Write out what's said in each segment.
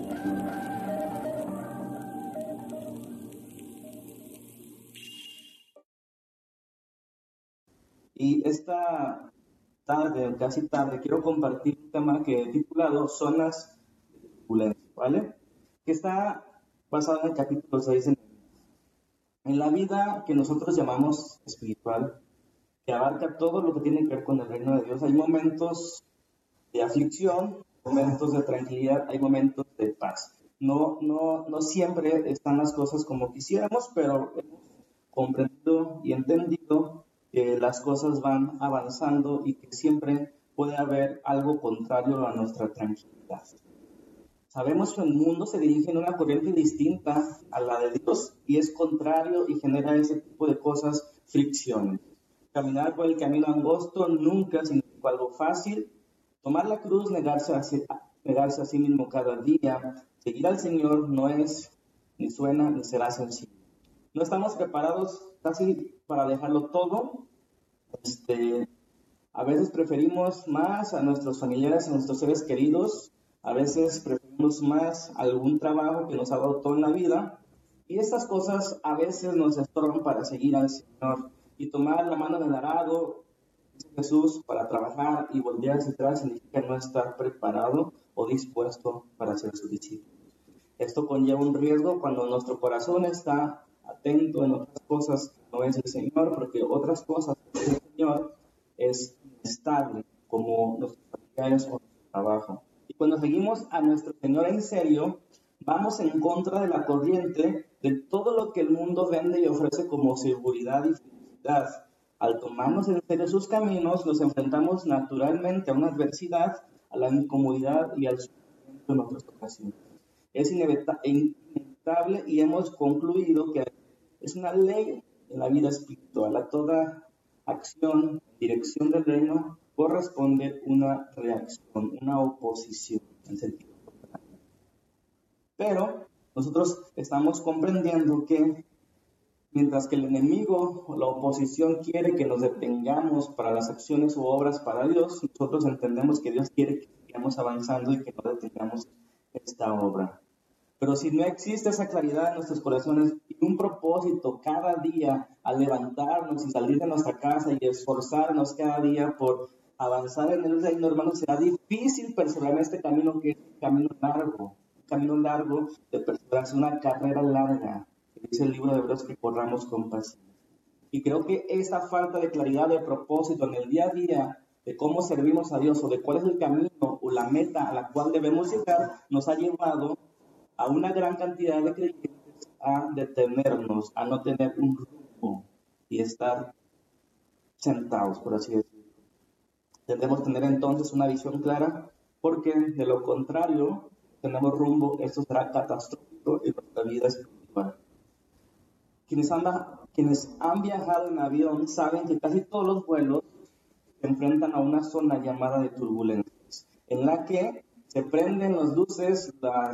Y esta tarde, casi tarde, quiero compartir un tema que he titulado Zonas de Turbulencia, ¿vale? Que está basado en el capítulo 6 en la vida que nosotros llamamos espiritual, que abarca todo lo que tiene que ver con el reino de Dios. Hay momentos de aflicción, momentos de tranquilidad, hay momentos de paz. No siempre están las cosas como quisiéramos, pero hemos comprendido y entendido que las cosas van avanzando y que siempre puede haber algo contrario a nuestra tranquilidad. Sabemos que el mundo se dirige en una corriente distinta a la de Dios y es contrario y genera ese tipo de cosas, fricciones. Caminar por el camino angosto nunca significó algo fácil. Tomar la cruz, negarse a sí mismo cada día, seguir al Señor no es, ni suena, ni será sencillo. No estamos preparados casi para dejarlo todo. A veces preferimos más a nuestros familiares, a nuestros seres queridos. A veces preferimos más algún trabajo que nos ha dado todo en la vida. Y estas cosas a veces nos estorban para seguir al Señor. Y tomar la mano del arado, dice Jesús, para trabajar y volver hacia atrás significa no estar preparado o dispuesto para ser su discípulo. Esto conlleva un riesgo cuando nuestro corazón está atento en otras cosas que no es el Señor, porque otras cosas que es el Señor es inestable, como nuestros familiares o nuestro trabajo. Y cuando seguimos a nuestro Señor en serio, vamos en contra de la corriente de todo lo que el mundo vende y ofrece como seguridad y felicidad. Al tomarnos en serio sus caminos, nos enfrentamos naturalmente a una adversidad, a la incomodidad y al sufrimiento en otras ocasiones. Es inevitable y hemos concluido que es una ley en la vida espiritual. A toda acción, dirección del reino, corresponde una reacción, una oposición en sentido contrario. Pero nosotros estamos comprendiendo que mientras que el enemigo o la oposición quiere que nos detengamos para las acciones u obras para Dios, nosotros entendemos que Dios quiere que sigamos avanzando y que no detengamos esta obra. Pero si no existe esa claridad en nuestros corazones y un propósito cada día al levantarnos y salir de nuestra casa y esforzarnos cada día por avanzar en el reino, hermanos, será difícil perseverar en este camino que es un camino largo de perseverancia, una carrera larga, que dice el libro de Hebreos que corramos con paciencia. Y creo que esa falta de claridad de propósito en el día a día, de cómo servimos a Dios o de cuál es el camino o la meta a la cual debemos llegar, nos ha llevado a una gran cantidad de creyentes a detenernos, a no tener un rumbo y estar sentados, por así decirlo. Debemos tener entonces una visión clara, porque de lo contrario, tenemos rumbo, esto será catastrófico en nuestra vida espiritual. Quienes han viajado en avión saben que casi todos los vuelos se enfrentan a una zona llamada de turbulencias, en la que se prenden las luces,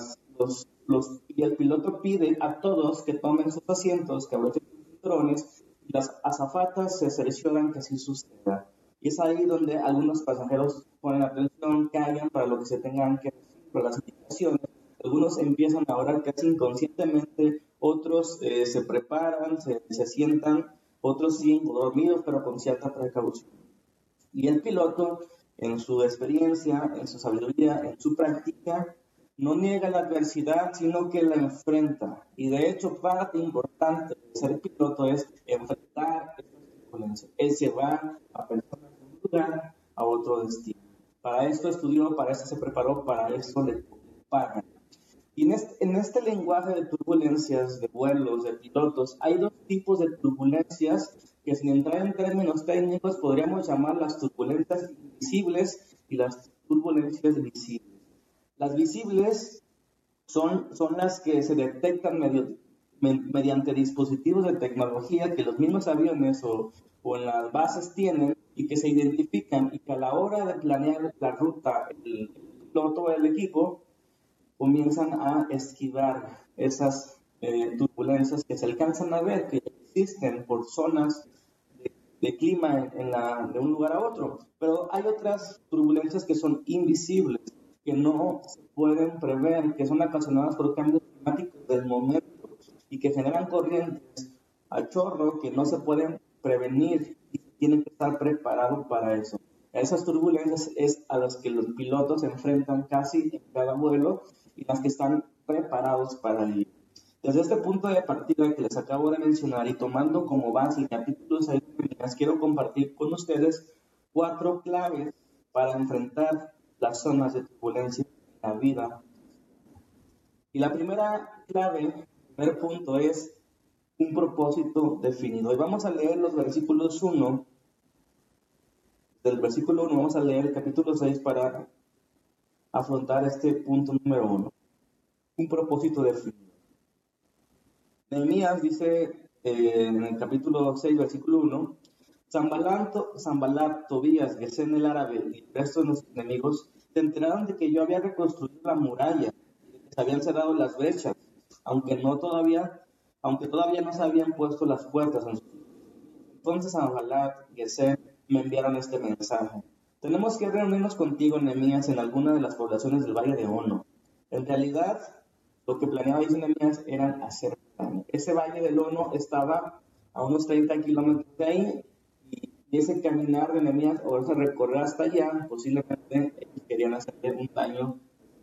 y el piloto pide a todos que tomen sus asientos, que abrochen sus cinturones, y las azafatas se cercioran que así suceda. Y es ahí donde algunos pasajeros ponen atención, callan para lo que se tengan que decir, para las indicaciones. Algunos empiezan a orar casi inconscientemente, otros se preparan, se sientan, otros siguen dormidos, pero con cierta precaución. Y el piloto, en su experiencia, en su sabiduría, en su práctica, no niega la adversidad, sino que la enfrenta. Y de hecho, parte importante de ser piloto es enfrentar estas turbulencias. Él se va a personas de un lugar a otro destino. Para esto estudió, para esto se preparó, para esto le pagan. Y en este lenguaje de turbulencias, de vuelos, de pilotos, hay dos tipos de turbulencias que, sin entrar en términos técnicos, podríamos llamar las turbulencias invisibles y las turbulencias visibles. Las visibles son las que se detectan mediante dispositivos de tecnología que los mismos aviones o en las bases tienen y que se identifican, y que a la hora de planear la ruta, el piloto o el equipo comienzan a esquivar esas turbulencias que se alcanzan a ver, que existen por zonas de clima de un lugar a otro. Pero hay otras turbulencias que son invisibles. que no se pueden prever, que son ocasionadas por cambios climáticos del momento y que generan corrientes a chorro que no se pueden prevenir y tienen que estar preparados para eso. Esas turbulencias es a las que los pilotos se enfrentan casi en cada vuelo y las que están preparados para ello. Desde este punto de partida que les acabo de mencionar y tomando como base el capítulo 6 de Nehemías, quiero compartir con ustedes 4 claves para enfrentar las zonas de turbulencia en la vida. Y la primera clave, el primer punto es un propósito definido. Y vamos a leer los versículos 1. Del versículo 1 vamos a leer el capítulo 6 para afrontar este punto número 1. Un propósito definido. Nehemías dice en el capítulo 6, versículo 1, Sanbalat, Tobías, Gesén el árabe y el resto de nuestros enemigos se enteraron de que yo había reconstruido la muralla y de que se habían cerrado las brechas, aunque todavía no se habían puesto las puertas. Entonces Sanbalat y Gesén me enviaron este mensaje: tenemos que reunirnos contigo, Nehemías, en alguna de las poblaciones del valle de Ono. En realidad, lo que planeaba Nehemías era hacer daño. Ese valle del Ono estaba a unos 30 kilómetros de ahí, y ese caminar de Nehemías o ese recorrer hasta allá, posiblemente ellos querían hacerle un daño.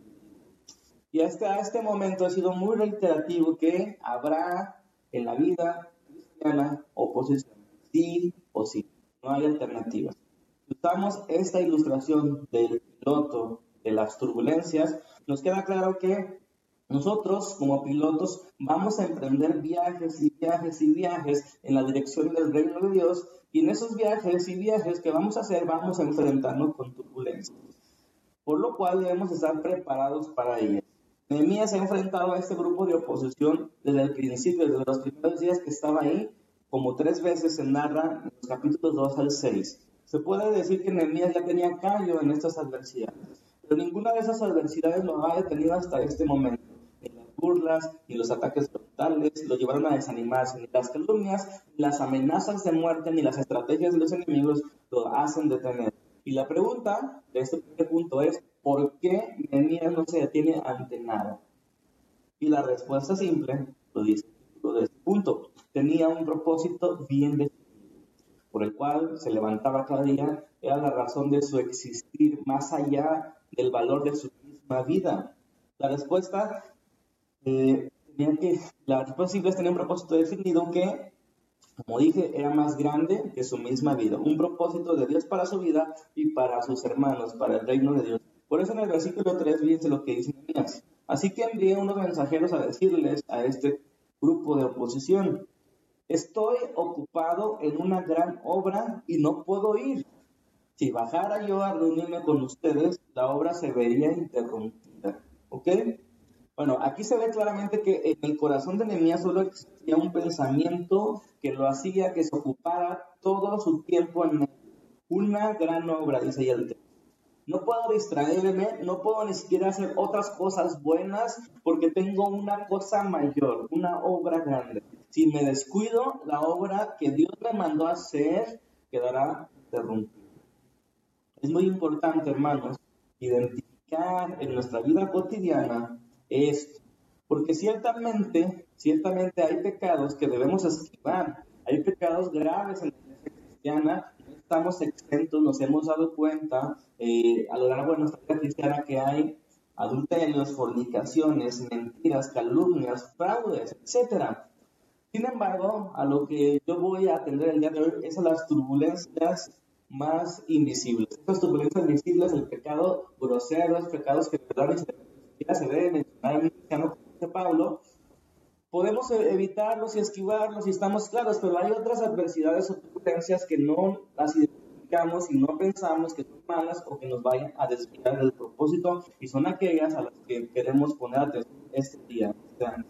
Y hasta este momento ha sido muy reiterativo que habrá en la vida cristiana oposición, sí o sí, no hay alternativas. Si usamos esta ilustración del piloto de las turbulencias, nos queda claro que nosotros, como pilotos, vamos a emprender viajes y viajes y viajes en la dirección del reino de Dios, y en esos viajes y viajes que vamos a hacer, vamos a enfrentarnos con turbulencias, por lo cual debemos estar preparados para ellas. Nehemías se ha enfrentado a este grupo de oposición desde el principio, desde los primeros días que estaba ahí, como 3 veces se narra en los capítulos 2 al 6. Se puede decir que Nehemías ya tenía callo en estas adversidades, pero ninguna de esas adversidades lo ha detenido hasta este momento. Ni las burlas, ni los ataques frontales lo llevaron a desanimarse, ni las calumnias, ni las amenazas de muerte, ni las estrategias de los enemigos lo hacen detener. Y la pregunta de este primer punto es: ¿por qué Nehemías no se detiene ante nada? Y la respuesta simple lo dice el título de este punto: tenía un propósito bien definido, por el cual se levantaba cada día. Era la razón de su existir, más allá del valor de su misma vida. La respuesta simple es tener un propósito definido que, como dije, era más grande que su misma vida. Un propósito de Dios para su vida y para sus hermanos, para el reino de Dios. Por eso en el versículo 3 dice lo que dice Nehemías: así que envié unos mensajeros a decirles a este grupo de oposición: estoy ocupado en una gran obra y no puedo ir. Si bajara yo a reunirme con ustedes, la obra se vería interrumpida. ¿Ok? Bueno, aquí se ve claramente que en el corazón de Nehemías solo existía un pensamiento que lo hacía que se ocupara todo su tiempo en una gran obra, dice ahí el texto. No puedo distraerme, no puedo ni siquiera hacer otras cosas buenas porque tengo una cosa mayor, una obra grande. Si me descuido, la obra que Dios me mandó a hacer quedará interrumpida. Es muy importante, hermanos, identificar en nuestra vida cotidiana esto, porque ciertamente hay pecados que debemos esquivar, hay pecados graves en la iglesia cristiana. No estamos exentos, nos hemos dado cuenta a lo largo de nuestra vida cristiana que hay adulterios, fornicaciones, mentiras, calumnias, fraudes, etc. Sin embargo, a lo que yo voy a atender el día de hoy es a las turbulencias más invisibles. Estas turbulencias invisibles, el pecado grosero, los pecados que de verdad se debe mencionar en un cristiano, como dice Pablo. Podemos evitarlos y esquivarlos y estamos claros, pero hay otras adversidades o turbulencias que no las identificamos y no pensamos que son malas o que nos vayan a desviar del propósito, y son aquellas a las que queremos poner atención este día, este año.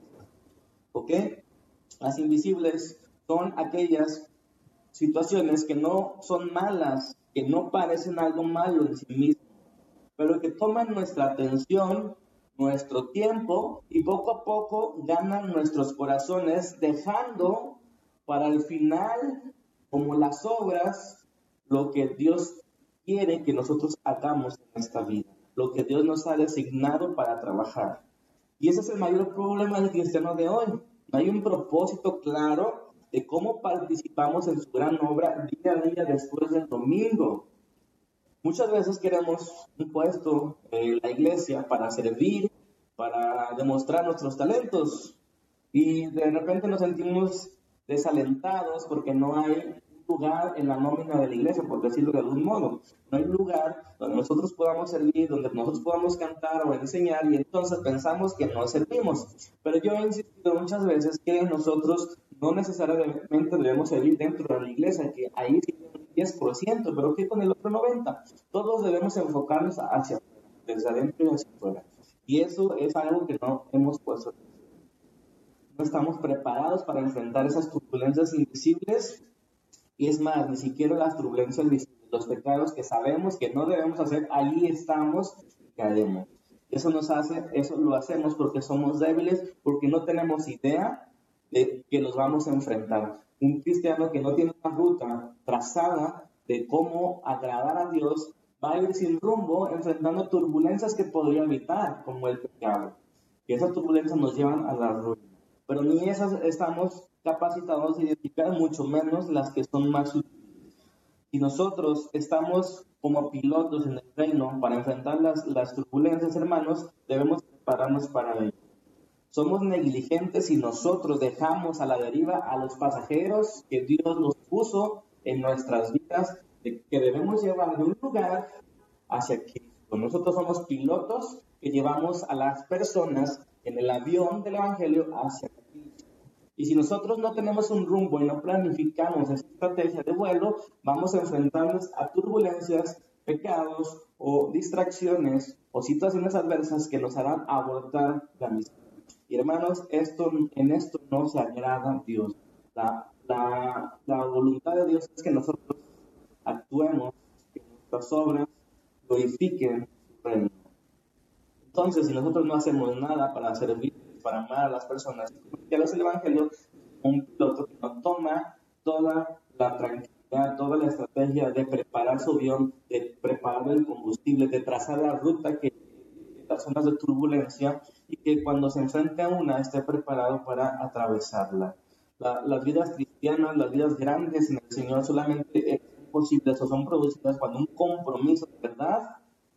¿Ok? Las invisibles son aquellas situaciones que no son malas, que no parecen algo malo en sí mismo, pero que toman nuestra atención, nuestro tiempo, y poco a poco ganan nuestros corazones, dejando para el final, como las obras, lo que Dios quiere que nosotros hagamos en esta vida. lo que Dios nos ha designado para trabajar. Y ese es el mayor problema del cristiano de hoy. No hay un propósito claro de cómo participamos en su gran obra día a día después del domingo. Muchas veces queremos un puesto en la iglesia para servir, para demostrar nuestros talentos, y de repente nos sentimos desalentados porque no hay lugar en la nómina de la iglesia, por decirlo de algún modo. No hay lugar donde nosotros podamos servir, donde nosotros podamos cantar o enseñar, y entonces pensamos que no servimos. Pero yo he insistido muchas veces que nosotros no necesariamente debemos servir dentro de la iglesia, que ahí sí un 10%, pero que con el otro 90%. Todos debemos enfocarnos hacia afuera, desde adentro y hacia afuera. Y eso es algo que no hemos puesto. No estamos preparados para enfrentar esas turbulencias invisibles, y es más, ni siquiera las turbulencias visibles, los pecados que sabemos que no debemos hacer, ahí estamos y caemos. Eso lo hacemos porque somos débiles, porque no tenemos idea de que los vamos a enfrentar. Un cristiano que no tiene una ruta trazada de cómo agradar a Dios va a ir sin rumbo, enfrentando turbulencias que podría evitar, como el pecado. Y esas turbulencias nos llevan a la ruina. Pero ni esas estamos capacitados a identificar, mucho menos las que son más útiles. Si nosotros estamos como pilotos en el reino para enfrentar las turbulencias, hermanos, debemos prepararnos para ello. Somos negligentes si nosotros dejamos a la deriva a los pasajeros que Dios nos puso en nuestras vidas, que debemos llevar de un lugar hacia Cristo. Nosotros somos pilotos que llevamos a las personas en el avión del Evangelio hacia Cristo. Y si nosotros no tenemos un rumbo y no planificamos esa estrategia de vuelo, vamos a enfrentarnos a turbulencias, pecados o distracciones o situaciones adversas que nos harán abortar la misión. Y hermanos, en esto no se agrada a Dios. La voluntad de Dios es que nosotros actuemos, que nuestras obras glorifiquen su reino. Entonces, si nosotros no hacemos nada para servir, para amar a las personas, ya es el Evangelio, un piloto que no toma toda la tranquilidad, toda la estrategia de preparar su avión, de preparar el combustible, de trazar la ruta que las zonas de turbulencia, y que cuando se enfrente a una esté preparado para atravesarla. Las vidas cristianas, las vidas grandes en el Señor solamente son posibles o son producidas cuando un compromiso de verdad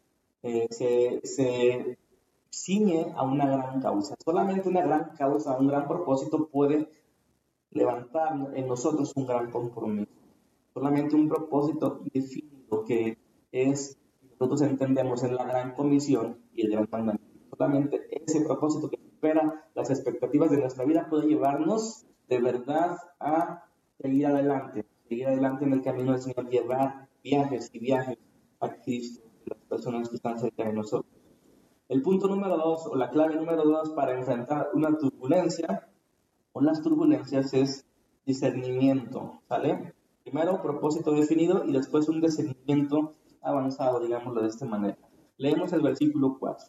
se ciñe a una gran causa. Solamente una gran causa, un gran propósito puede levantar en nosotros un gran compromiso. Solamente un propósito definido, que es, nosotros entendemos en la gran comisión y el gran mandamiento. Solamente ese propósito que supera las expectativas de nuestra vida puede llevarnos de verdad a seguir adelante en el camino del Señor, llevar viajes y viajes a Cristo, las personas que están cerca de nosotros. El punto número 2, o la clave número 2 para enfrentar una turbulencia o las turbulencias, es discernimiento, ¿sale? Primero, propósito definido y después un discernimiento avanzado, digámoslo de esta manera. Leemos el versículo 4.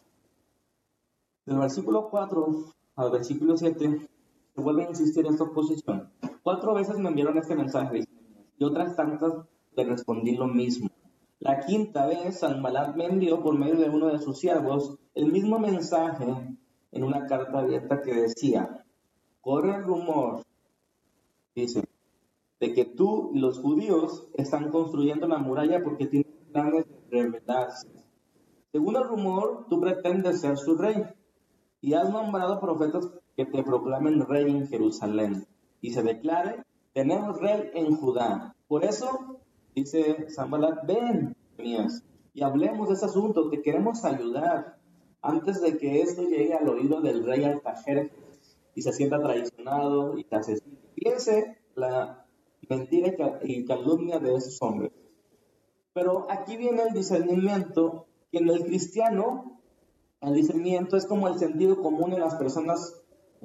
Del versículo 4 al versículo 7 se vuelve a insistir esta oposición. 4 veces me enviaron este mensaje y otras tantas le respondí lo mismo. La 5ª vez, Sanballat me envió por medio de uno de sus siervos el mismo mensaje en una carta abierta que decía: corre el rumor, dice, de que tú y los judíos están construyendo la muralla porque tienen planes de rebelarse. Según el rumor, tú pretendes ser su rey y has nombrado profetas que te proclamen rey en Jerusalén y se declare: tenemos rey en Judá. Por eso dice Sanballat: ven, mías, y hablemos de ese asunto, te queremos ayudar antes de que esto llegue al oído del rey Artajerjes y se sienta traicionado y te asesine. Fíjense la mentira y calumnia de esos hombres. Pero aquí viene el discernimiento, que en el cristiano el discernimiento es como el sentido común en las personas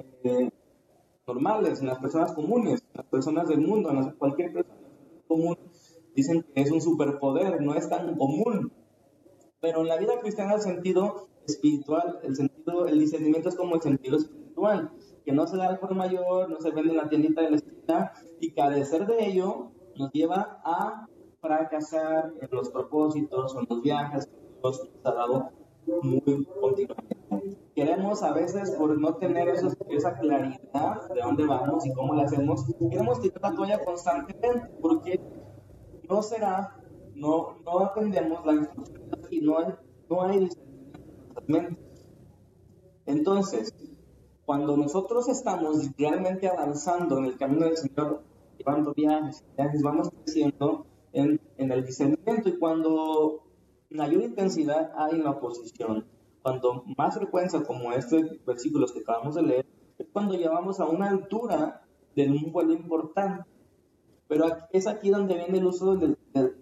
normales, en las personas comunes, en las personas del mundo, en cualquier persona común. Dicen que es un superpoder, no es tan común. Pero en la vida cristiana el sentido espiritual, el discernimiento es como el sentido espiritual, que no se da al por mayor, no se vende en la tiendita de la esquina, y carecer de ello nos lleva a fracasar en los propósitos o en los viajes que Dios nos ha dado muy continuamente. Queremos a veces, por no tener esa claridad de dónde vamos y cómo lo hacemos, queremos tirar la toalla constantemente, porque no será, no atendemos la instrucción y no hay discernimiento en nuestras mentes. Entonces, cuando nosotros estamos realmente avanzando en el camino del Señor, llevando viajes, vamos creciendo en el discernimiento, y cuando mayor intensidad hay en la oposición, cuando más frecuencia, como este versículo que acabamos de leer, es cuando llevamos a una altura de un vuelo importante. Pero es aquí donde viene el uso del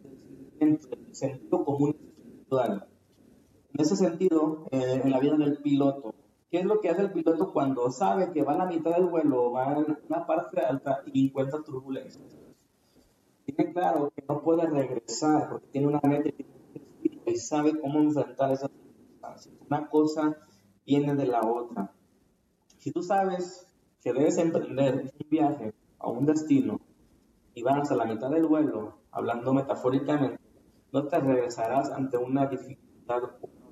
sentido común espiritual. En ese sentido, en la vida del piloto, ¿qué es lo que hace el piloto cuando sabe que va a la mitad del vuelo, va en una parte alta y encuentra turbulencias? Tiene claro que no puede regresar porque tiene una meta y sabe cómo enfrentar esas circunstancias. Una cosa viene de la otra. Si tú sabes que debes emprender un viaje a un destino y vas a la mitad del vuelo, hablando metafóricamente, no te regresarás ante una dificultad.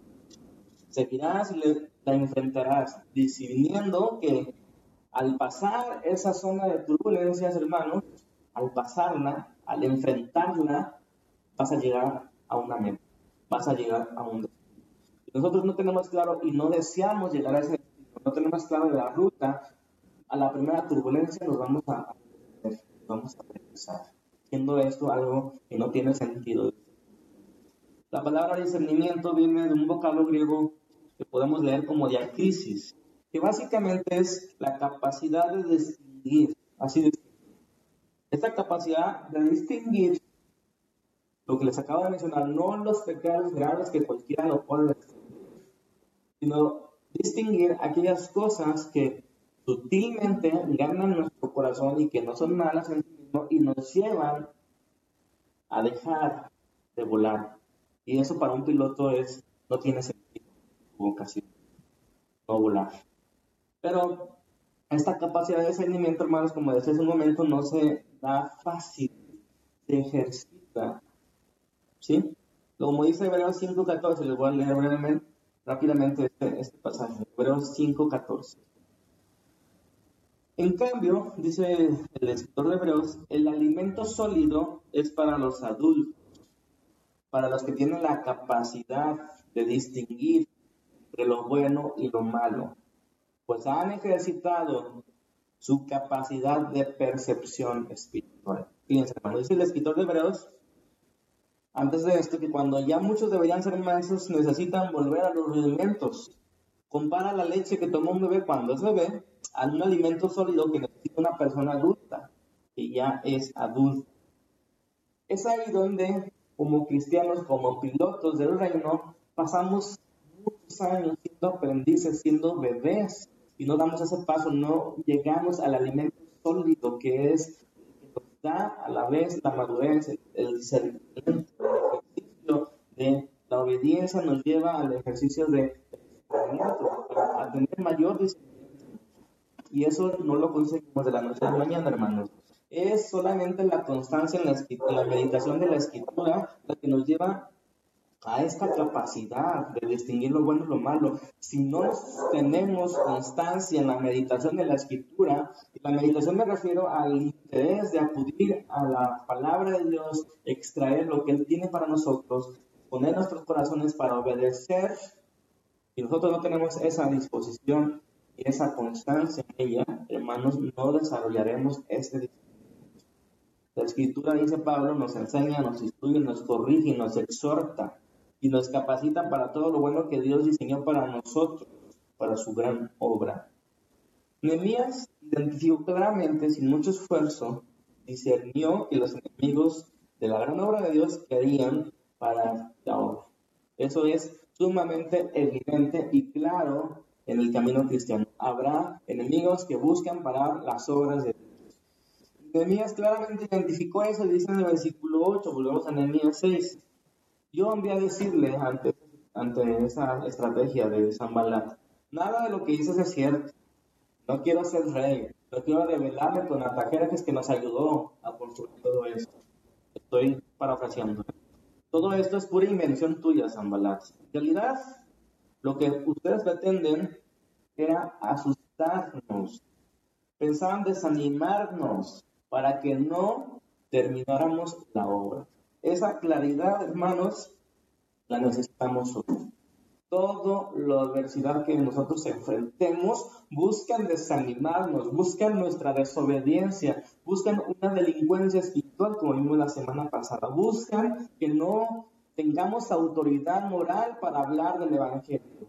Seguirás y la enfrentarás, discerniendo que al pasar esa zona de turbulencias, hermanos, al pasarla, al enfrentarla, vas a llegar a una meta, vas a llegar a un destino. Si nosotros no tenemos claro y no deseamos llegar a ese destino, no tenemos claro la ruta, a la primera turbulencia nos vamos a regresar, siendo esto algo que no tiene sentido. La palabra discernimiento viene de un vocablo griego que podemos leer como diacrisis, que básicamente es la capacidad de distinguir, así de esta capacidad de distinguir lo que les acabo de mencionar, no los pecados graves que cualquiera lo puede distinguir, sino distinguir aquellas cosas que sutilmente ganan nuestro corazón y que no son malas en sí mismo y nos llevan a dejar de volar. Y eso para un piloto no tiene sentido, vocación, no volar. Pero esta capacidad de discernimiento, hermanos, como decía hace un momento, no se da fácil, se ejercita, ¿sí? Como dice Hebreos 5:14, les voy a leer rápidamente este pasaje, Hebreos 5:14. En cambio, dice el escritor de Hebreos, el alimento sólido es para los adultos, para los que tienen la capacidad de distinguir entre lo bueno y lo malo, pues han ejercitado su capacidad de percepción espiritual. Fíjense, hermano, dice el escritor de Hebreos, antes de esto, que cuando ya muchos deberían ser maestros, necesitan volver a los rudimentos. Compara la leche que toma un bebé cuando es bebé a un alimento sólido que necesita una persona adulta, que ya es adulta. Es ahí donde, como cristianos, como pilotos del reino, pasamos muchos años siendo aprendices, siendo bebés, y no damos ese paso, no llegamos al alimento sólido que es que nos da a la vez la madurez, el discernimiento, el ejercicio de la obediencia nos lleva al ejercicio de discernimiento, a tener mayor discernimiento. Y eso no lo conseguimos de la noche a la mañana, hermanos. Es solamente la constancia en la meditación de la escritura la que nos lleva a esta capacidad de distinguir lo bueno y lo malo. Si no tenemos constancia en la meditación de la escritura, y la meditación me refiero al interés de acudir a la palabra de Dios, extraer lo que Él tiene para nosotros, poner nuestros corazones para obedecer, y nosotros no tenemos esa disposición y esa constancia en ella, hermanos, no desarrollaremos este discernimiento. La escritura, dice Pablo, nos enseña, nos instruye, nos corrige y nos exhorta y nos capacita para todo lo bueno que Dios diseñó para nosotros, para su gran obra. Nehemías identificó claramente, sin mucho esfuerzo, discernió que los enemigos de la gran obra de Dios querían parar la obra. Eso es sumamente evidente y claro en el camino cristiano. Habrá enemigos que buscan parar las obras de Dios. Nehemías claramente identificó eso y dice en el versículo 8, volvemos a Nehemías 6. Yo envié a decirle ante esa estrategia de Sanballat, nada de lo que dices es cierto. No quiero ser rey, no quiero revelarme con Artajerjes que nos ayudó a construir todo esto. Estoy parafraseando. Todo esto es pura invención tuya, Sanballat. En realidad, Lo que ustedes pretenden era asustarnos. Pensaban desanimarnos para que no termináramos la obra. Esa claridad, hermanos, la necesitamos hoy. Toda la adversidad que nosotros enfrentemos buscan desanimarnos, buscan nuestra desobediencia, buscan una delincuencia espiritual, como vimos la semana pasada, buscan que no tengamos autoridad moral para hablar del Evangelio,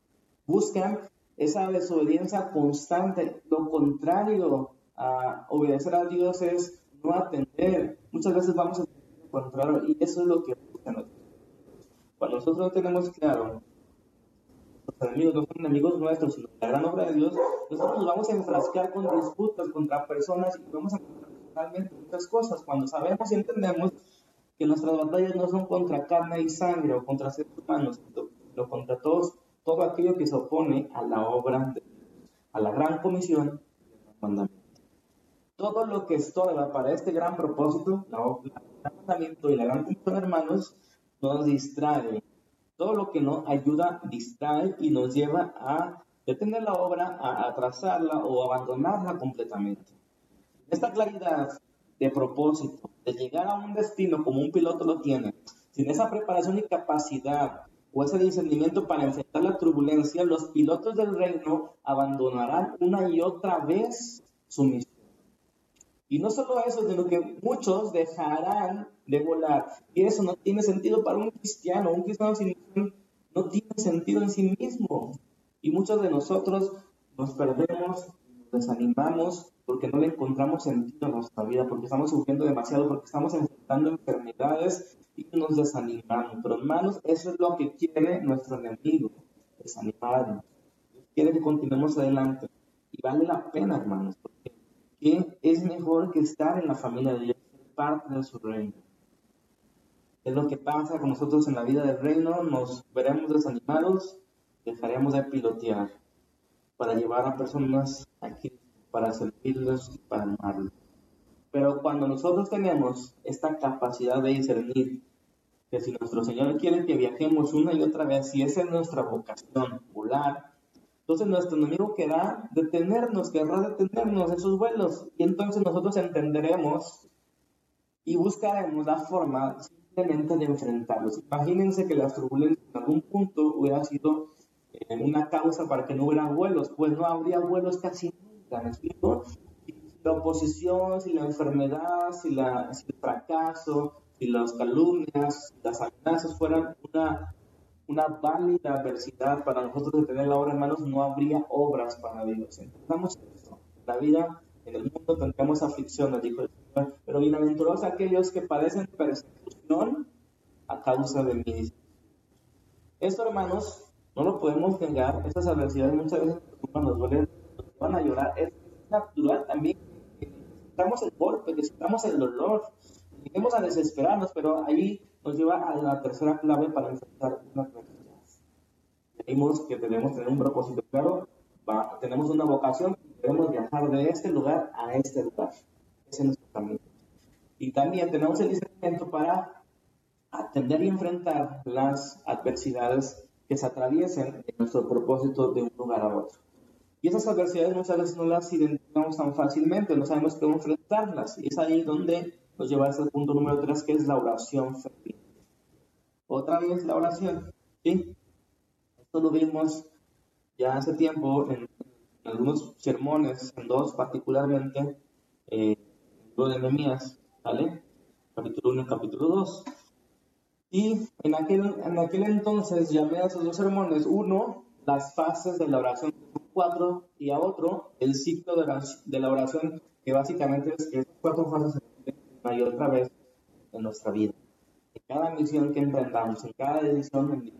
buscan esa desobediencia constante. Lo contrario a obedecer a Dios es no atender. Muchas veces vamos a atender lo contrario, y eso es lo que buscan. Cuando nosotros no tenemos claro, los enemigos no son enemigos nuestros, sino la gran obra de Dios, nosotros nos vamos a enfrascar con disputas contra personas y vamos a encontrar realmente muchas cosas. Cuando sabemos y entendemos que nuestras batallas no son contra carne y sangre o contra seres humanos, sino contra todo aquello que se opone a la obra de Dios, a la gran comisión y al mandamiento. Todo lo que estorba para este gran propósito, el gran mandamiento y la gran comisión, hermanos, nos distrae. Todo lo que nos ayuda distrae y nos lleva a detener la obra, a atrasarla o abandonarla completamente. Esta claridad de propósito, de llegar a un destino como un piloto lo tiene, sin esa preparación y capacidad o ese discernimiento para enfrentar la turbulencia, los pilotos del reino abandonarán una y otra vez su misión. Y no solo eso, sino que muchos dejarán de volar. Y eso no tiene sentido para un cristiano. Un cristiano sin misión no tiene sentido en sí mismo. Y muchos de nosotros nos perdemos, nos desanimamos, porque no le encontramos sentido a nuestra vida, porque estamos sufriendo demasiado, porque estamos enfrentando enfermedades y nos desanimamos. Pero hermanos, eso es lo que quiere nuestro enemigo, desanimarnos. Quiere que continuemos adelante. Y vale la pena, hermanos, porque que es mejor que estar en la familia de Dios, ser parte de su reino. Es lo que pasa con nosotros en la vida del reino. Nos veremos desanimados, dejaremos de pilotear para llevar a personas aquí, para servirlos y para amarlos. Pero cuando nosotros tenemos esta capacidad de discernir que si nuestro Señor quiere que viajemos una y otra vez, si esa es nuestra vocación, volar, entonces nuestro enemigo querrá detenernos en sus vuelos, y entonces nosotros entenderemos y buscaremos la forma simplemente de enfrentarlos. Imagínense que las turbulencias en algún punto hubiera sido una causa para que no hubiera vuelos, pues no habría vuelos casi nunca, ¿me explico? Si la oposición, si la enfermedad, si el fracaso, si las calumnias, las amenazas fueran una válida adversidad para nosotros de tener la obra, hermanos, no habría obras para Dios. Entendamos esto. La vida en el mundo tendremos aflicciones, dijo el Señor, pero bienaventurados aquellos que padecen persecución a causa de mí. Esto, hermanos, no lo podemos negar. Estas adversidades muchas veces nos duelen, nos van a llorar. Es natural también que necesitamos el golpe, necesitamos el dolor, lleguemos a desesperarnos, pero ahí nos lleva a la tercera clave para enfrentar una adversidad. Vimos que debemos tener un propósito claro, tenemos una vocación, debemos viajar de este lugar a este lugar. Ese es nuestro camino. Y también tenemos el discernimiento para atender y enfrentar las adversidades que se atraviesen en nuestro propósito de un lugar a otro. Y esas adversidades muchas veces no las identificamos tan fácilmente, no sabemos cómo enfrentarlas. Y es ahí donde nos lleva a ese punto número 3, que es la oración ferviente. Otra vez la oración, ¿sí? Esto lo vimos ya hace tiempo en algunos sermones, en dos particularmente, lo de Nehemías, ¿vale? Capítulo 1 y capítulo 2. Y en aquel entonces llamé a esos dos sermones, uno, las fases de la oración 4, y a otro, el ciclo de la oración, que básicamente es que esas 4 fases se repiten una y otra vez en nuestra vida. En cada misión que emprendamos, en cada decisión, en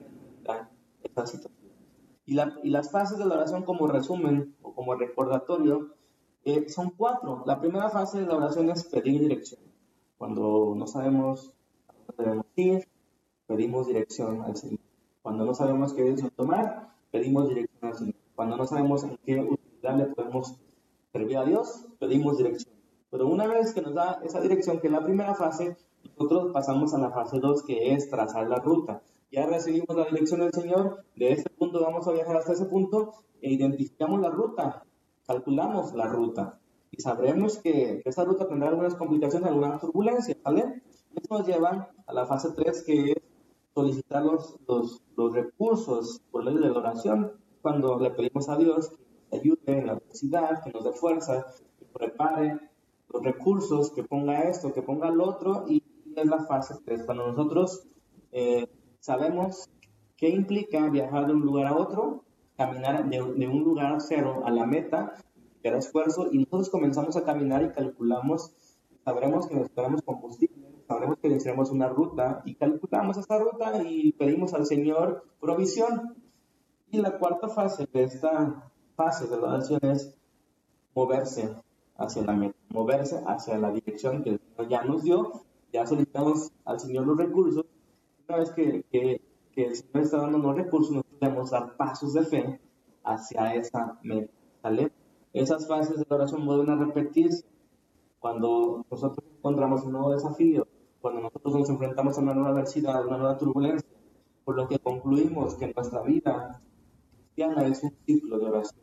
esta situación. Y las fases de la oración, como resumen o como recordatorio, son 4. La primera fase de la oración es pedir dirección. Cuando no sabemos a dónde debemos ir, pedimos dirección al Señor. Cuando no sabemos qué decisión tomar, pedimos dirección al Señor. Cuando no sabemos en qué utilidad le podemos servir a Dios, pedimos dirección. Pero una vez que nos da esa dirección, que es la primera fase, nosotros pasamos a la fase 2, que es trazar la ruta. Ya recibimos la dirección del Señor, de este punto vamos a viajar hasta ese punto, e identificamos la ruta, calculamos la ruta, y sabremos que esta ruta tendrá algunas complicaciones, algunas turbulencias, ¿vale? Esto nos lleva a la fase 3, que es solicitar los recursos por medio de la oración, cuando le pedimos a Dios que nos ayude en la adversidad, que nos dé fuerza, que prepare los recursos, que ponga esto, que ponga lo otro, y es la fase 3, cuando nosotros sabemos qué implica viajar de un lugar a otro, caminar de un lugar cero a la meta, que era esfuerzo, y nosotros comenzamos a caminar y calculamos, sabremos que necesitaremos combustible, sabremos que necesitaremos una ruta, y calculamos esta ruta y pedimos al Señor provisión. Y la cuarta fase de esta fase de la oración es moverse hacia la meta, moverse hacia la dirección que el Señor ya nos dio. Ya solicitamos al Señor los recursos. Una vez que el Señor está dando los recursos, nosotros debemos dar pasos de fe hacia esa meta, ¿vale? Esas fases de la oración vuelven a repetirse cuando nosotros encontramos un nuevo desafío, cuando nosotros nos enfrentamos a una nueva adversidad, una nueva turbulencia, por lo que concluimos que nuestra vida cristiana es un ciclo de oración,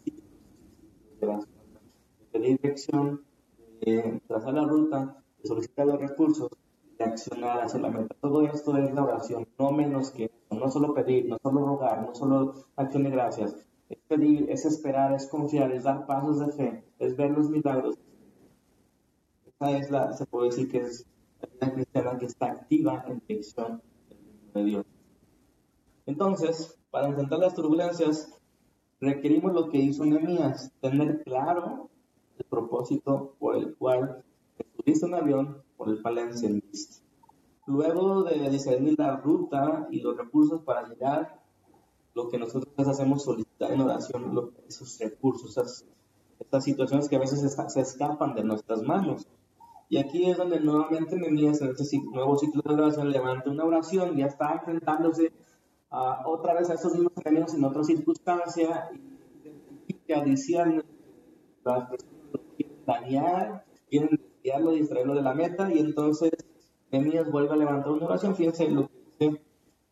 de dirección, de trazar la ruta, de solicitar los recursos, de accionar hacia la meta. Todo esto es la oración, no menos que eso, no solo pedir, no solo rogar, no solo acción de gracias. Es pedir, es esperar, es confiar, es dar pasos de fe, es ver los milagros. Esa es se puede decir que es la vida cristiana que está activa en dirección de Dios. Entonces, para enfrentar las turbulencias, requerimos lo que hizo Nehemías, tener claro el propósito por el cual subiste un avión, por el cual la encendiste. Luego de discernir la ruta y los recursos para llegar, lo que nosotros hacemos solicitar en oración esos recursos, estas situaciones que a veces se escapan de nuestras manos. Y aquí es donde nuevamente Nehemías, en este nuevo ciclo de oración, levanta una oración, ya está enfrentándose otra vez a estos mismos enemigos en otra circunstancia, y que diciendo las personas lo quieren dañar, quieren desviarlo, distraerlo de la meta, y entonces Nehemías vuelve a levantar una oración. Fíjense lo que dice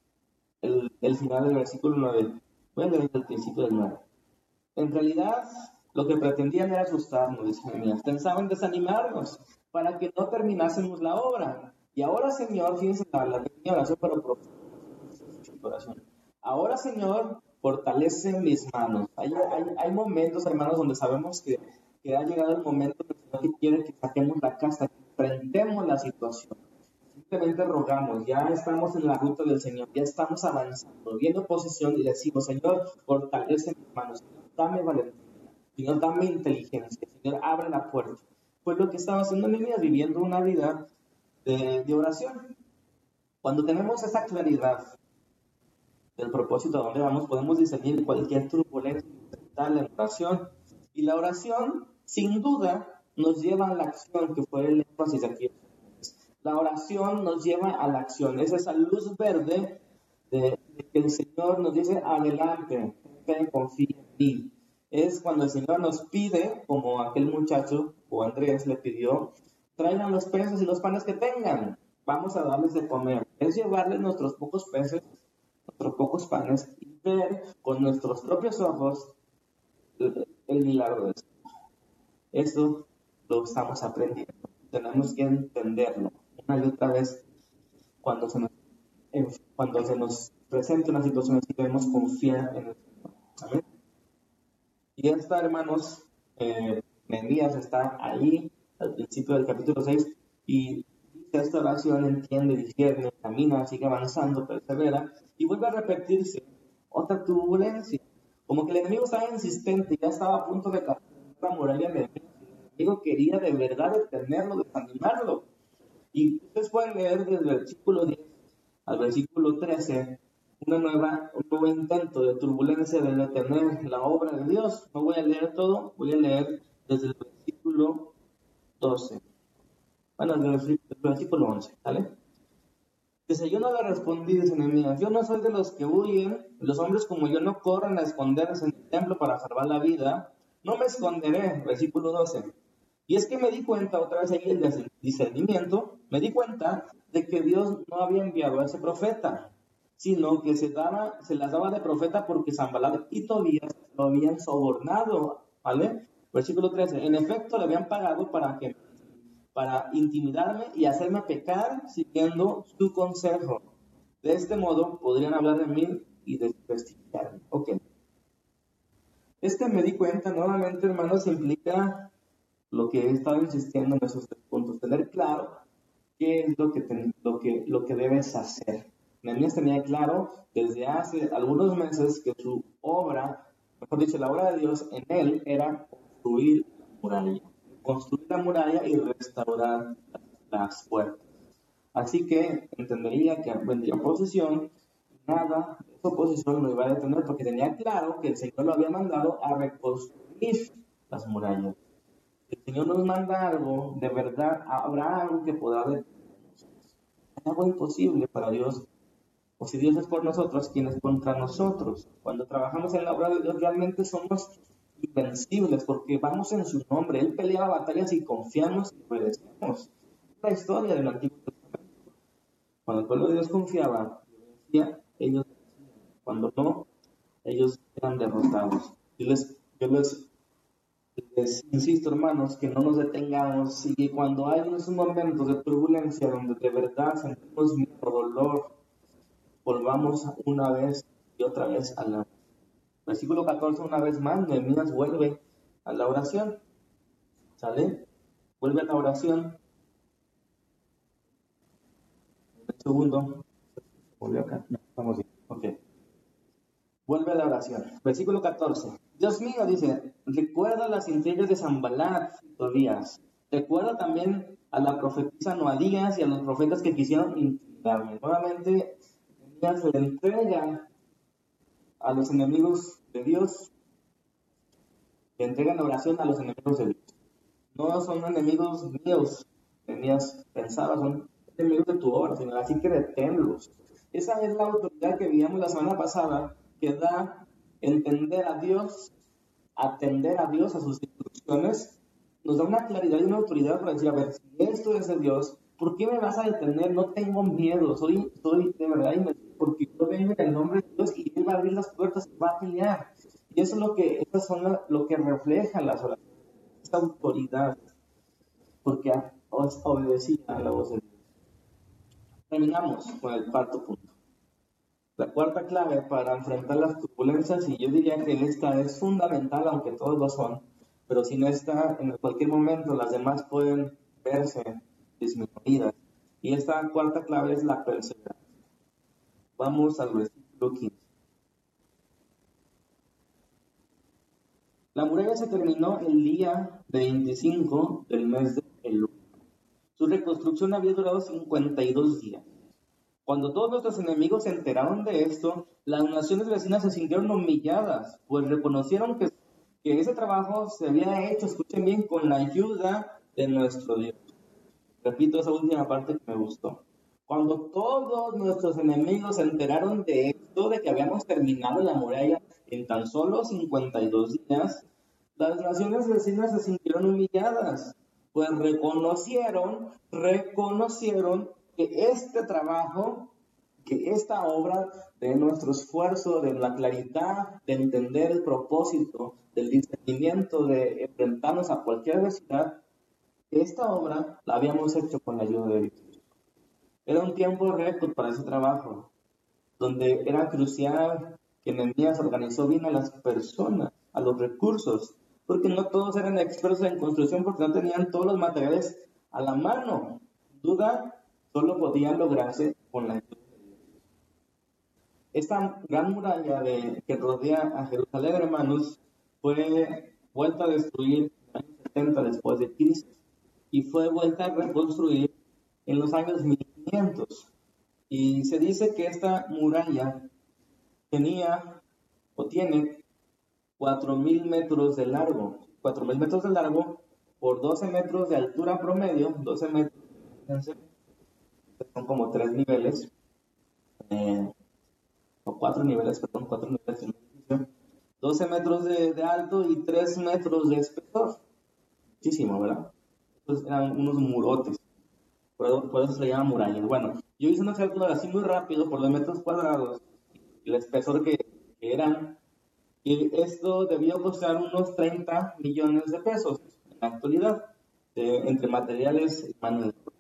el final del versículo 9. Voy a leer desde el principio del 9. En realidad, lo que pretendían era asustarnos, dice Nehemías. Pensaban desanimarnos para que no terminásemos la obra. Y ahora, Señor, fíjense la pequeña oración, pero oración. Ahora, Señor, fortalece mis manos. Hay momentos, hermanos, donde sabemos que ha llegado el momento que el Señor quiere que saquemos la casta, que enfrentemos la situación. Simplemente rogamos, ya estamos en la ruta del Señor, ya estamos avanzando, viendo oposición, y decimos: Señor, fortalece mis manos, Señor, dame valentía, Señor, dame inteligencia, Señor, abre la puerta. Fue lo que estaba haciendo Nehemías, viviendo una vida de oración. Cuando tenemos esa claridad del propósito a dónde vamos, podemos discernir cualquier turbulencia en la oración. Y la oración, sin duda, nos lleva a la acción, que fue el énfasis aquí. La oración nos lleva a la acción. Es esa luz verde de que el Señor nos dice: adelante, confía en mí. Es cuando el Señor nos pide, como aquel muchacho o Andrés le pidió: traigan los peces y los panes que tengan, vamos a darles de comer. Es llevarles nuestros pocos peces, nuestros pocos panes, y ver con nuestros propios ojos el milagro del Señor. Esto lo estamos aprendiendo. Tenemos que entenderlo una y otra vez. Cuando se nos presente una situación así, debemos confiar en el Señor. ¿Amén? Y esta, hermanos, Nehemías está allí al principio del capítulo 6 y esta oración, entiende, discierne, camina, sigue avanzando, persevera, y vuelve a repetirse otra turbulencia. Como que el enemigo estaba insistente, ya estaba a punto de capturar la muralla de Nehemías. El enemigo quería de verdad detenerlo, desanimarlo. Y ustedes pueden leer desde el versículo 10 al versículo 13 un nuevo intento de turbulencia, de detener la obra de Dios. No voy a leer todo, voy a leer desde el versículo 12. Bueno, desde el versículo 11, ¿vale? Dice: yo no le respondí, dice Nehemías, yo no soy de los que huyen, los hombres como yo no corren a esconderse en el templo para salvar la vida, no me esconderé, versículo 12. Y es que me di cuenta, otra vez ahí el discernimiento, me di cuenta de que Dios no había enviado a ese profeta, sino que se las daba de profeta porque Sanbalat y Tobías lo habían sobornado, ¿vale? Versículo 13, en efecto le habían pagado para intimidarme y hacerme pecar siguiendo su consejo. De este modo podrían hablar de mí y desprestigiarme. Ok. Me di cuenta, nuevamente, hermanos, implica lo que he estado insistiendo en esos 3 puntos. Tener claro qué es lo que debes hacer. Nehemías tenía claro desde hace algunos meses que su obra, mejor dicho, la obra de Dios en él era construir la muralla y restaurar las puertas. Así que entendería que vendría oposición, nada de esa oposición lo iba a detener porque tenía claro que el Señor lo había mandado a reconstruir las murallas. Si el Señor nos manda algo, de verdad habrá algo que podrá detenernos. Hay algo imposible para Dios. O si Dios es por nosotros, ¿quién es contra nosotros? Cuando trabajamos en la obra de Dios realmente somos invencibles porque vamos en su nombre. Él peleaba batallas y confiamos y obedecemos. La historia del Antiguo Testamento. Cuando el pueblo de Dios confiaba y obedecía, ellos vencían. Cuando no, ellos eran derrotados. Yo les insisto, hermanos, que no nos detengamos y que cuando hay esos momentos de turbulencia donde de verdad sentimos miedo, dolor, volvamos una vez y otra vez a la versículo 14, una vez más, Nehemías vuelve a la oración. ¿Sale? Vuelve a la oración. Un segundo. Volvió acá. No, estamos bien. Ok. Vuelve a la oración. Versículo 14. Dios mío, dice, recuerda las intrigas de Sanbalat y Tobías. Recuerda también a la profetisa Noadías y a los profetas que quisieron intimidarme. Nuevamente, Nehemías le entrega a los enemigos de Dios, le entregan la oración a los enemigos de Dios. No son enemigos míos, Nehemías pensaba, son enemigos de tu obra, Señor, así que deténlos. Esa es la autoridad que vimos la semana pasada, que da entender a Dios, atender a Dios, a sus instrucciones, nos da una claridad y una autoridad para decir, a ver, si esto es de Dios, ¿por qué me vas a detener? No tengo miedo, soy de verdad invencible, porque yo vengo en el nombre de Dios y Él va a abrir las puertas y va a pelear. Y eso es lo que refleja las oraciones, esta autoridad, porque obedecía a la voz de Dios. Terminamos con el 4º punto. La 4ª clave para enfrentar las turbulencias, y yo diría que esta es fundamental, aunque todos lo son, pero sin esta, en cualquier momento las demás pueden verse disminuidas. Y esta 4ª clave es la perseverancia. Vamos al versículo 15. La muralla se terminó el día 25 del mes de Elul. Su reconstrucción había durado 52 días. Cuando todos nuestros enemigos se enteraron de esto, las naciones vecinas se sintieron humilladas, pues reconocieron que ese trabajo se había hecho, escuchen bien, con la ayuda de nuestro Dios. Repito esa última parte que me gustó. Cuando todos nuestros enemigos se enteraron de esto, de que habíamos terminado la muralla en tan solo 52 días, las naciones vecinas se sintieron humilladas, pues reconocieron que este trabajo, que esta obra de nuestro esfuerzo, de la claridad, de entender el propósito, del discernimiento, de enfrentarnos a cualquier adversidad, esta obra la habíamos hecho con la ayuda de Dios. Era un tiempo récord para ese trabajo, donde era crucial que Nehemías organizó bien a las personas, a los recursos, porque no todos eran expertos en construcción porque no tenían todos los materiales a la mano. Sin duda, solo podían lograrse con la ayuda de Dios. Esta gran muralla que rodea a Jerusalén, hermanos, fue vuelta a destruir en los años 70 después de Cristo y fue vuelta a reconstruir en los años 1500. Y se dice que esta muralla tenía o tiene 4.000 metros de largo. 4.000 metros de largo por 12 metros de altura promedio. 12 metros, son como 3 niveles. O 4 niveles, perdón, 4 niveles de edificio. 12 metros de alto y 3 metros de espesor. Muchísimo, ¿verdad? Estos eran unos murotes. Por eso se le llama muralla. Bueno, Yo hice unos cálculos así muy rápido por los metros cuadrados, el espesor que eran, y esto debió costar unos 30 millones de pesos en la actualidad, entre materiales y mano de obra.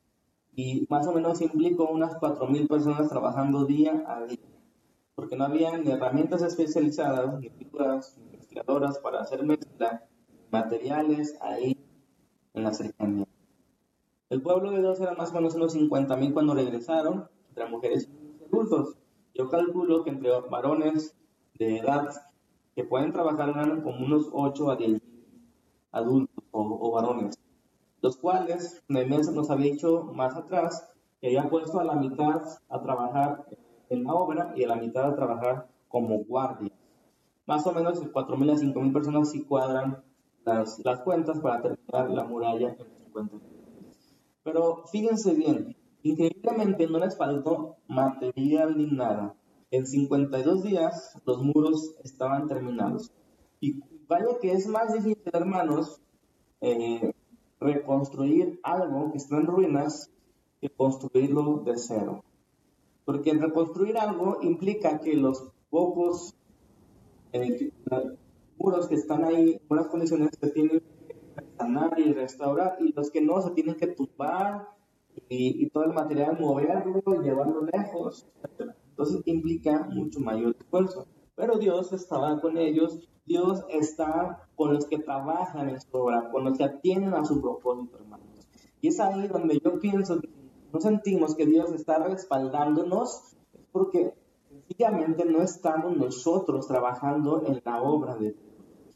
Y más o menos implicó unas 4,000 personas trabajando día a día, porque no había ni herramientas especializadas, ni figuras, ni mezcladoras para hacer mezcla, materiales ahí en la cercanía. El pueblo de Dios era más o menos unos 50,000 cuando regresaron, entre mujeres y adultos. Yo calculo que entre varones de edad que pueden trabajar eran como unos 8 a 10 adultos o varones, los cuales Nehemías nos había dicho más atrás que había puesto a la mitad a trabajar en la obra y a la mitad a trabajar como guardia. Más o menos de 4,000 a 5,000 personas sí cuadran las cuentas para terminar la muralla en 50 días. Pero fíjense bien, increíblemente no les faltó material ni nada. En 52 días los muros estaban terminados. Y vaya que es más difícil, hermanos, reconstruir algo que está en ruinas que construirlo de cero. Porque reconstruir algo implica que los pocos muros que están ahí en buenas condiciones se tienen que sanar y restaurar, y los que no se tienen que tumbar y todo el material moverlo y llevarlo lejos, etc. Entonces implica mucho mayor esfuerzo. Pero Dios estaba con ellos, Dios está con los que trabajan en su obra, con los que atienden a su propósito, hermanos. Y es ahí donde yo pienso que no sentimos que Dios está respaldándonos, es porque sencillamente no estamos nosotros trabajando en la obra de Dios.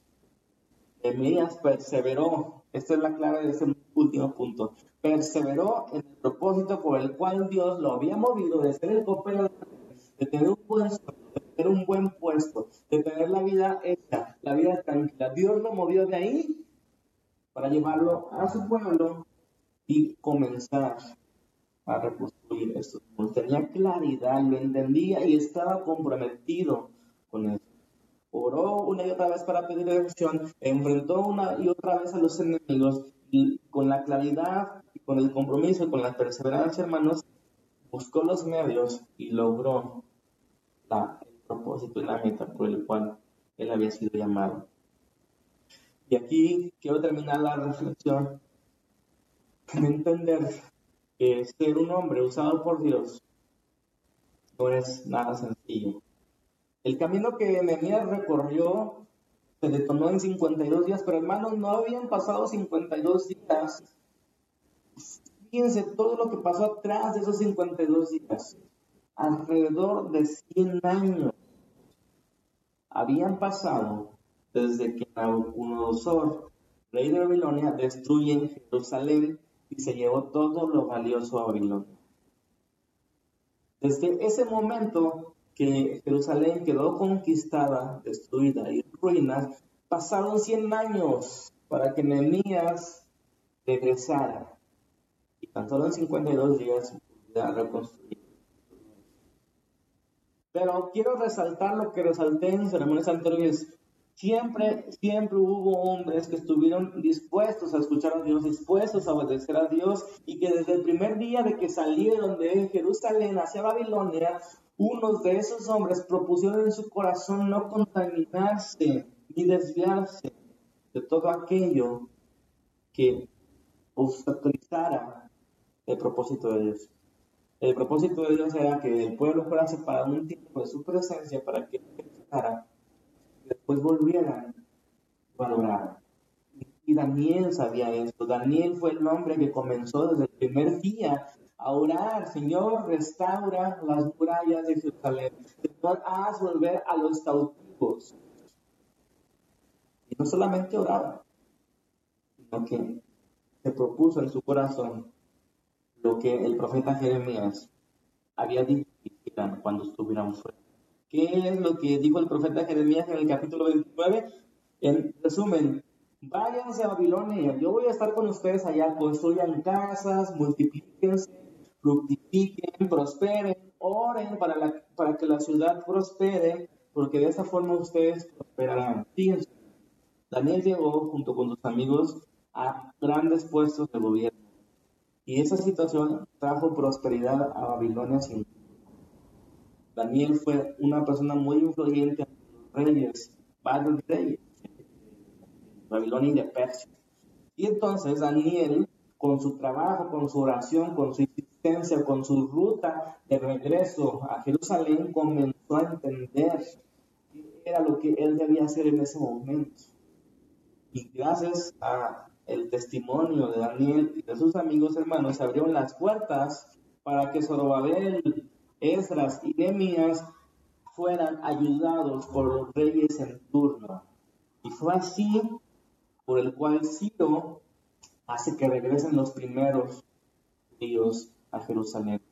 Nehemías perseveró, esta es la clave de ese último punto, perseveró en el propósito por el cual Dios lo había movido de ser el copero, de tener un puesto, de tener un buen puesto, de tener la vida hecha, la vida tranquila. Dios lo movió de ahí para llevarlo a su pueblo y comenzar a reconstruir esto. Tenía claridad, lo entendía y estaba comprometido con eso. Oró una y otra vez para pedir dirección, enfrentó una y otra vez a los enemigos, y con la claridad, y con el compromiso, y con la perseverancia, hermanos, buscó los medios y logró el propósito y la meta por el cual él había sido llamado. Y aquí quiero terminar la reflexión en entender que ser un hombre usado por Dios no es nada sencillo. El camino que Nehemías recorrió se detonó en 52 días, pero hermanos, no habían pasado 52 días. Fíjense todo lo que pasó atrás de esos 52 días. Alrededor de 100 años habían pasado desde que Nabucodonosor, rey de Babilonia, destruye Jerusalén y se llevó todo lo valioso a Babilonia. Desde ese momento que Jerusalén quedó conquistada, destruida y en ruinas, pasaron 100 años para que Nehemías regresara. Y tan solo en 52 días volvió a reconstruir. Pero quiero resaltar lo que resalté en ceremonias anteriores. Siempre hubo hombres que estuvieron dispuestos a escuchar a Dios, dispuestos a obedecer a Dios, y que desde el primer día de que salieron de Jerusalén hacia Babilonia, unos de esos hombres propusieron en su corazón no contaminarse ni desviarse de todo aquello que obstaculizara el propósito de Dios. El propósito de Dios era que el pueblo fuera separado un tiempo de su presencia para que después volvieran a adorar. Y Daniel sabía esto. Daniel fue el hombre que comenzó desde el primer día a orar: Señor, restaura las murallas de Jerusalén. Señor, haz volver a los cautivos. Y no solamente oraba, sino que se propuso en su corazón lo que el profeta Jeremías había dicho cuando estuvieran fuera. ¿Qué es lo que dijo el profeta Jeremías en el capítulo 29? En resumen: váyanse a Babilonia, yo voy a estar con ustedes allá, construyan casas, multiplíquense, fructifiquen, prosperen, oren para que la ciudad prospere, porque de esa forma ustedes prosperarán. Fíjense, Daniel llegó junto con sus amigos a grandes puestos de gobierno. Y esa situación trajo prosperidad a Babilonia sin duda. Daniel fue una persona muy influyente ante los reyes, varios reyes de Babilonia y de Persia. Y entonces Daniel, con su trabajo, con su oración, con su existencia, con su ruta de regreso a Jerusalén, comenzó a entender qué era lo que él debía hacer en ese momento. Y gracias a el testimonio de Daniel y de sus amigos hermanos, se abrieron las puertas para que Zorobabel, Esdras y Nehemías fueran ayudados por los reyes en turno. Y fue así por el cual Ciro hace que regresen los primeros judíos a Jerusalén,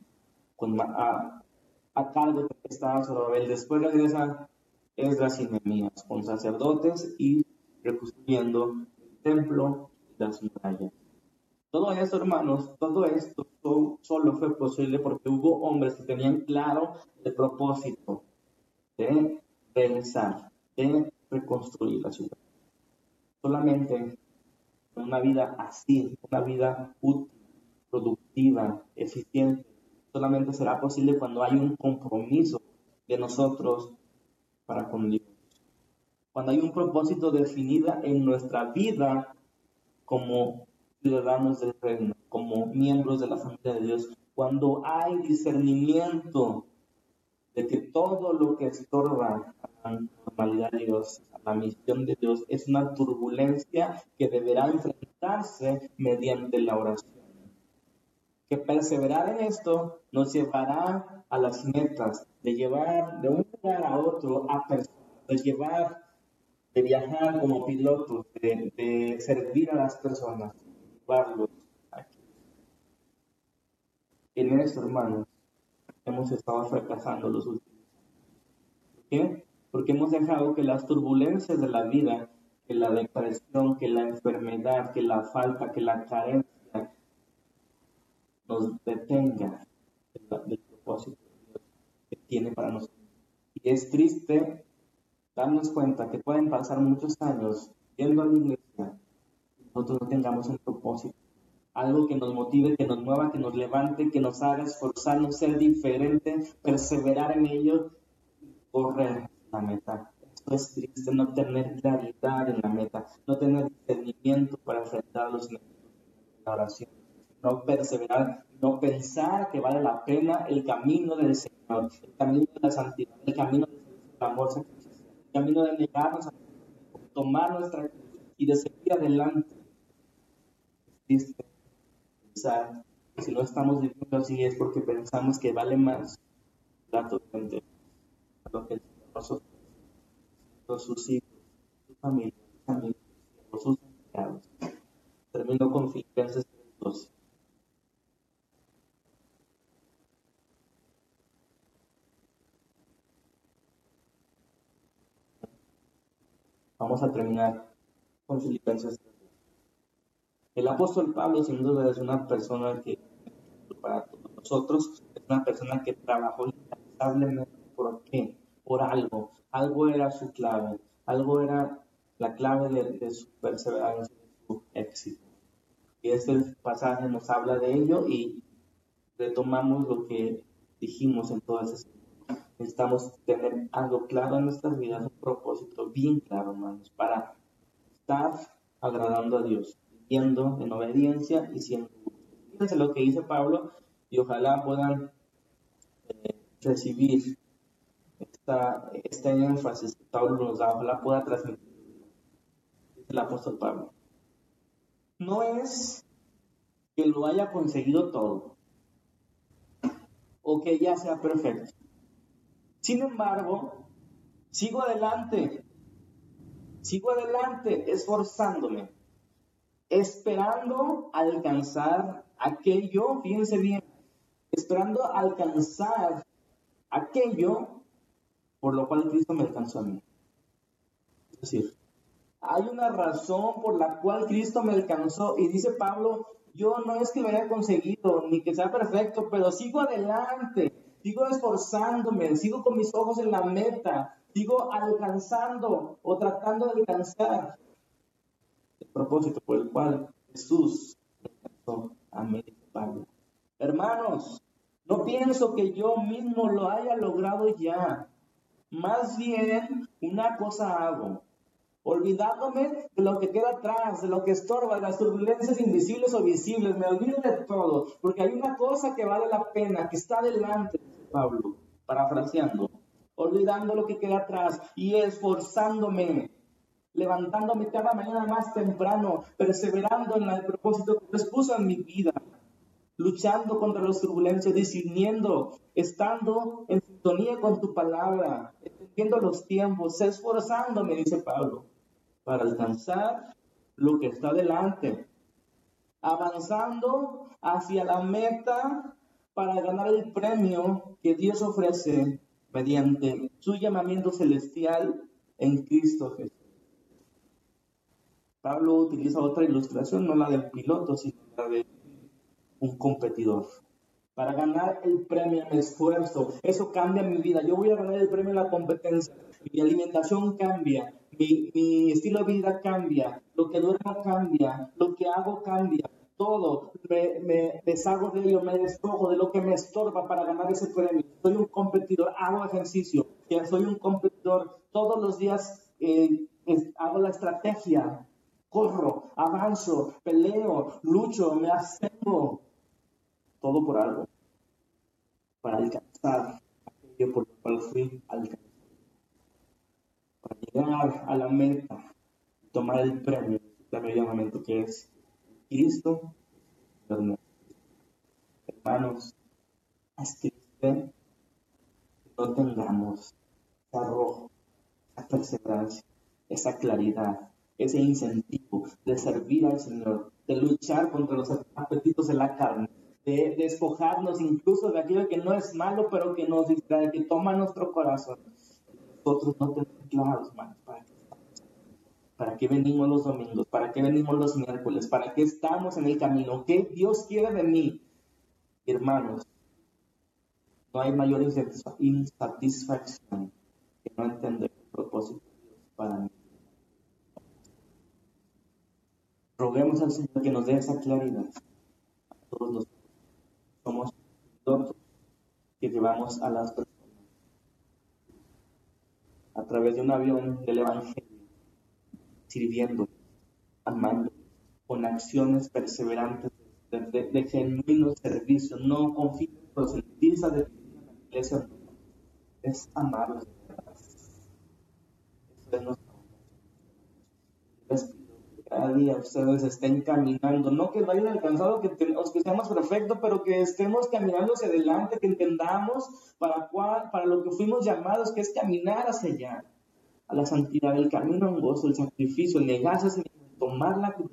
a cargo de que estaba Zorobabel. Después regresan Esdras y Nehemías con sacerdotes y reconstruyendo el templo y las murallas. Todo esto, hermanos, todo esto solo fue posible porque hubo hombres que tenían claro el propósito de regresar, de reconstruir la ciudad. Solamente una vida así, una vida útil, productiva, eficiente, solamente será posible cuando hay un compromiso de nosotros para con Dios. Cuando hay un propósito definido en nuestra vida como ciudadanos del reino, como miembros de la familia de Dios, cuando hay discernimiento de que todo lo que estorba a la normalidad de Dios, a la misión de Dios, es una turbulencia que deberá enfrentarse mediante la oración. Que perseverar en esto nos llevará a las metas, de llevar de un lugar a otro a personas, de viajar como pilotos, de servir a las personas, llevarlos aquí. En esto, hermanos, hemos estado fracasando los últimos años. ¿Por qué? Porque hemos dejado que las turbulencias de la vida, que la depresión, que la enfermedad, que la falta, que la carencia, nos detenga del propósito de Dios que tiene para nosotros. Y es triste darnos cuenta que pueden pasar muchos años yendo a la iglesia y nosotros no tengamos un propósito, algo que nos motive, que nos mueva, que nos levante, que nos haga esforzarnos, ser diferentes, perseverar en ello y correr la meta. Esto es triste, no tener claridad en la meta, no tener discernimiento para enfrentar los enemigos en la oración, no perseverar, no pensar que vale la pena el camino del Señor, el camino de la santidad, el camino del amor sacrificial, el camino de negarnos a tomar nuestra cruz y de seguir adelante. Es triste pensar que si no estamos viviendo así es porque pensamos que vale más la tormenta, lo que el Señor nos ofrece, sus hijos, su familia, sus amigos, sus empleados. Termino con Filipenses 3:12. Vamos a terminar con Filipenses 3:12. El apóstol Pablo, sin duda, es una persona que, para todos nosotros, es una persona que trabajó incansablemente. ¿Por qué? Por algo. Algo era su clave. Algo era la clave de su perseverancia, de su éxito. Y este pasaje nos habla de ello y retomamos lo que dijimos en todas esas. Necesitamos tener algo claro en nuestras vidas, un propósito bien claro, hermanos, para estar agradando a Dios, viviendo en obediencia y siendo justos. Fíjense lo que dice Pablo y ojalá puedan recibir este énfasis que Pablo nos da, ojalá pueda transmitir. Dice el apóstol Pablo: no es que lo haya conseguido todo o que ya sea perfecto. Sin embargo, sigo adelante, esforzándome, esperando alcanzar aquello, fíjense bien, esperando alcanzar aquello por lo cual Cristo me alcanzó a mí. Es decir, hay una razón por la cual Cristo me alcanzó y dice Pablo, yo no es que lo haya conseguido ni que sea perfecto, pero sigo adelante, sigo esforzándome, sigo con mis ojos en la meta, sigo alcanzando o tratando de alcanzar el propósito por el cual Jesús me alcanzó a mí. Pablo. Hermanos, no pienso que yo mismo lo haya logrado ya. Más bien, una cosa hago, olvidándome de lo que queda atrás, de lo que estorba, de las turbulencias invisibles o visibles. Me olvido de todo, porque hay una cosa que vale la pena, que está delante, Pablo, parafraseando, olvidando lo que queda atrás y esforzándome, levantándome cada mañana más temprano, perseverando en el propósito que Dios puso en mi vida, luchando contra las turbulencias, discerniendo, estando en sintonía con tu palabra, entendiendo los tiempos, esforzándome, dice Pablo, para alcanzar lo que está delante, avanzando hacia la meta para ganar el premio que Dios ofrece mediante su llamamiento celestial en Cristo Jesús. Pablo utiliza otra ilustración, no la del piloto, sino la de un competidor. Para ganar el premio me esfuerzo. Eso cambia mi vida. Yo voy a ganar el premio en la competencia. Mi alimentación cambia. Mi estilo de vida cambia. Lo que duermo cambia. Lo que hago cambia. Todo. Me deshago de ello. Me despojo de lo que me estorba para ganar ese premio. Soy un competidor. Hago ejercicio. Ya soy un competidor. Todos los días hago la estrategia. Corro, avanzo, peleo, lucho, me abstengo. Todo por algo, para alcanzar aquello por lo cual fui alcanzado, para llegar a la meta, tomar el premio llamamiento que es Cristo. Hermanos, es triste que no tengamos ese arrojo, esa perseverancia, esa claridad, ese incentivo de servir al Señor, de luchar contra los apetitos de la carne, de despojarnos incluso de aquello que no es malo, pero que nos distrae, que toma nuestro corazón. Nosotros no tenemos claros, hermanos, para qué venimos los domingos, para qué venimos los miércoles, para qué estamos en el camino, qué Dios quiere de mí. Hermanos, no hay mayor insatisfacción que no entender el propósito de Dios para mí. Roguemos al Señor que nos dé esa claridad. A todos nosotros somos nosotros que llevamos a las personas a través de un avión del Evangelio, sirviendo, amando, con acciones perseverantes de genuino servicio, no con fines proselitistas de la iglesia, es amarlos. Eso es nuestro. Les pido que cada día ustedes estén caminando, no que vayan alcanzado, que seamos perfectos, pero que estemos caminando hacia adelante, que entendamos para lo que fuimos llamados, que es caminar hacia allá, a la santidad, el camino angosto, el sacrificio, el negarse a sí mismo, tomar la cruz.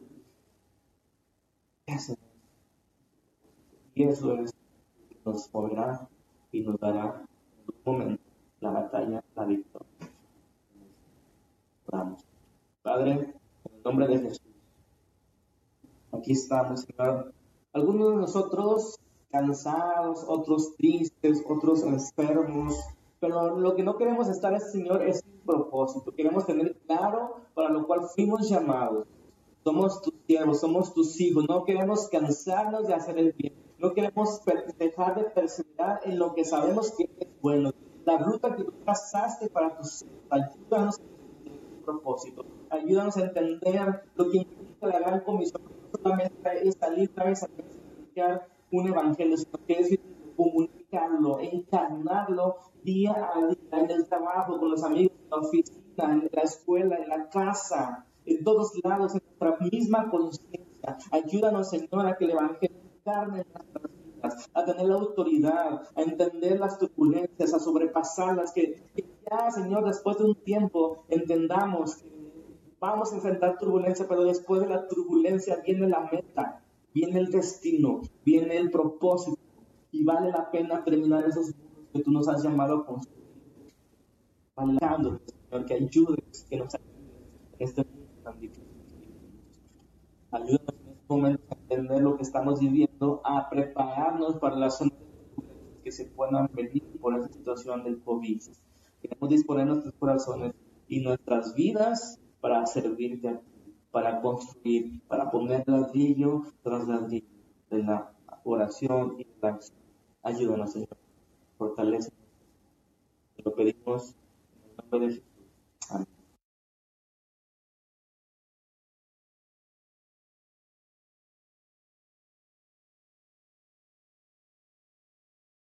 Y eso es lo que nos moverá y nos dará en un momento la batalla, la victoria. Oramos. Padre, en el nombre de Jesús, aquí estamos, Señor. Algunos de nosotros cansados, otros tristes, otros enfermos, pero lo que no queremos estar es, Señor, es un propósito. Queremos tener claro para lo cual fuimos llamados. Somos tus siervos, somos tus hijos. No queremos cansarnos de hacer el bien. No queremos dejar de perseverar en lo que sabemos que es bueno. La ruta que tú trazaste para tus hijos, ayúdanos a entender tu propósito. Ayúdanos a entender lo que implica la gran comisión. No solamente es salir otra vez a predicar un evangelio, sino que es comunicarlo, encarnarlo día a día, en el trabajo, con los amigos, en la oficina, en la escuela, en la casa, en todos lados, en nuestra misma conciencia. Ayúdanos, Señor, a que el evangelio encarne en nuestras vidas, a tener la autoridad, a entender las turbulencias, a sobrepasarlas, que ya, Señor, después de un tiempo entendamos que vamos a enfrentar turbulencia, pero después de la turbulencia viene la meta, viene el destino, viene el propósito, y vale la pena terminar esos mundos que tú nos has llamado a construir. Valorando, Señor, que ayudes, que nos ayudes en este mundo tan difícil. Ayúdanos en este momento a entender lo que estamos viviendo, a prepararnos para las zonas que se puedan venir por esta situación del COVID. Queremos disponer nuestros corazones y nuestras vidas para servirte a ti, para construir, para poner ladrillo tras ladrillo de la oración y de la acción. Ayúdanos, Señor. Fortalece. Lo pedimos en el nombre de Jesús.